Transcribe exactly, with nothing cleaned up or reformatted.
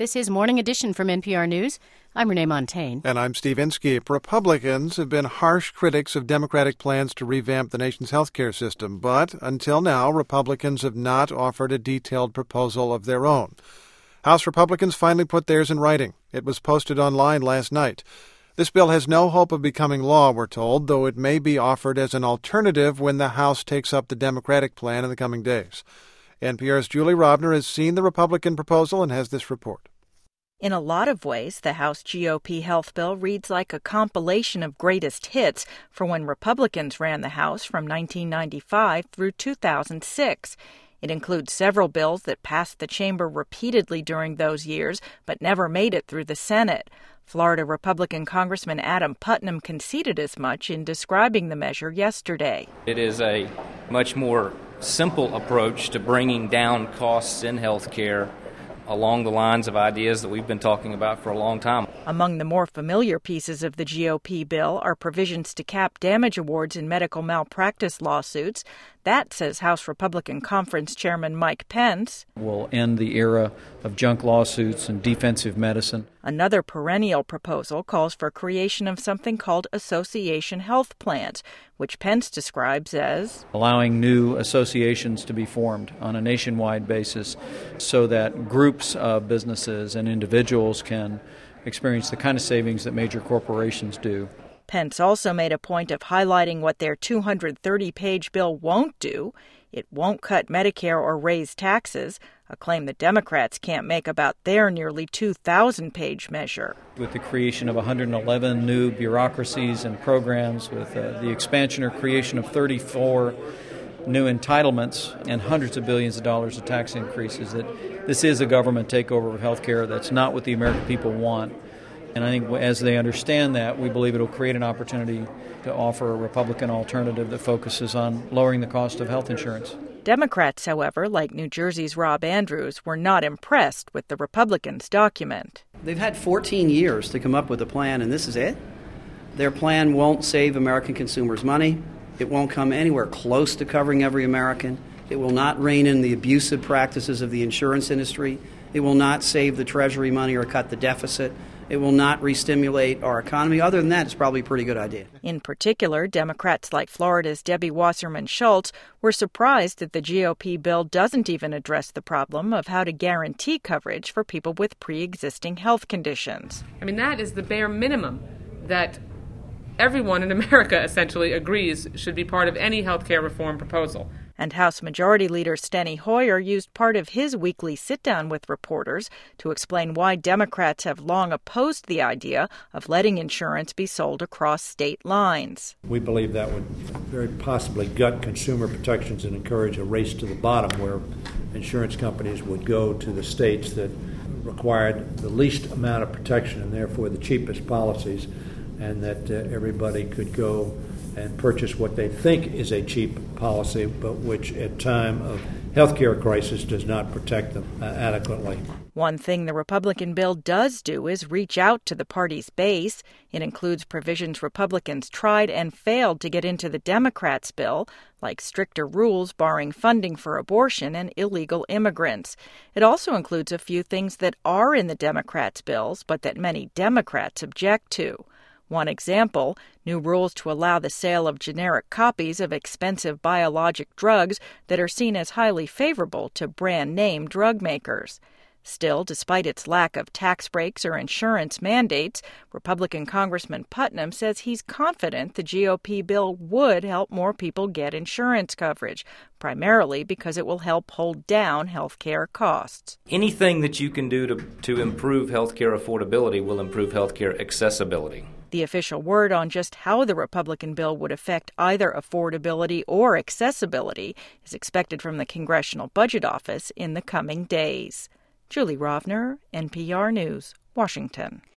This is Morning Edition from N P R News. I'm Renee Montaigne. And I'm Steve Inskeep. Republicans have been harsh critics of Democratic plans to revamp the nation's health care system. But until now, Republicans have not offered a detailed proposal of their own. House Republicans finally put theirs in writing. It was posted online last night. This bill has no hope of becoming law, we're told, though it may be offered as an alternative when the House takes up the Democratic plan in the coming days. N P R's Julie Rovner has seen the Republican proposal and has this report. In a lot of ways, the House G O P health bill reads like a compilation of greatest hits for when Republicans ran the House from nineteen ninety-five through two thousand six. It includes several bills that passed the chamber repeatedly during those years but never made it through the Senate. Florida Republican Congressman Adam Putnam conceded as much in describing the measure yesterday. It is a much more simple approach to bringing down costs in health care along the lines of ideas that we've been talking about for a long time. Among the more familiar pieces of the G O P bill are provisions to cap damage awards in medical malpractice lawsuits. That, says House Republican Conference Chairman Mike Pence, will end the era of junk lawsuits and defensive medicine. Another perennial proposal calls for creation of something called association health plans, which Pence describes as allowing new associations to be formed on a nationwide basis so that groups of businesses and individuals can experience the kind of savings that major corporations do. Pence also made a point of highlighting what their two hundred thirty page bill won't do. It won't cut Medicare or raise taxes, a claim the Democrats can't make about their nearly two thousand page measure. With the creation of one hundred eleven new bureaucracies and programs, with uh, the expansion or creation of thirty-four new entitlements and hundreds of billions of dollars of tax increases, that this is a government takeover of health care. That's not what the American people want. And I think as they understand that, we believe it will create an opportunity to offer a Republican alternative that focuses on lowering the cost of health insurance. Democrats, however, like New Jersey's Rob Andrews, were not impressed with the Republicans' document. They've had fourteen years to come up with a plan, and this is it? Their plan won't save American consumers money. It won't come anywhere close to covering every American. It will not rein in the abusive practices of the insurance industry. It will not save the Treasury money or cut the deficit. It will not re-stimulate our economy. Other than that, it's probably a pretty good idea. In particular, Democrats like Florida's Debbie Wasserman Schultz were surprised that the G O P bill doesn't even address the problem of how to guarantee coverage for people with pre-existing health conditions. I mean, that is the bare minimum that everyone in America essentially agrees should be part of any health care reform proposal. And House Majority Leader Steny Hoyer used part of his weekly sit-down with reporters to explain why Democrats have long opposed the idea of letting insurance be sold across state lines. We believe that would very possibly gut consumer protections and encourage a race to the bottom where insurance companies would go to the states that required the least amount of protection and therefore the cheapest policies, and that uh, everybody could go and purchase what they think is a cheap policy, but which at time of health care crisis does not protect them uh, adequately. One thing the Republican bill does do is reach out to the party's base. It includes provisions Republicans tried and failed to get into the Democrats' bill, like stricter rules barring funding for abortion and illegal immigrants. It also includes a few things that are in the Democrats' bills, but that many Democrats object to. One example, new rules to allow the sale of generic copies of expensive biologic drugs that are seen as highly favorable to brand-name drug makers. Still, despite its lack of tax breaks or insurance mandates, Republican Congressman Putnam says he's confident the G O P bill would help more people get insurance coverage, primarily because it will help hold down health care costs. Anything that you can do to, to improve health care affordability will improve health care accessibility. The official word on just how the Republican bill would affect either affordability or accessibility is expected from the Congressional Budget Office in the coming days. Julie Rovner, N P R News, Washington.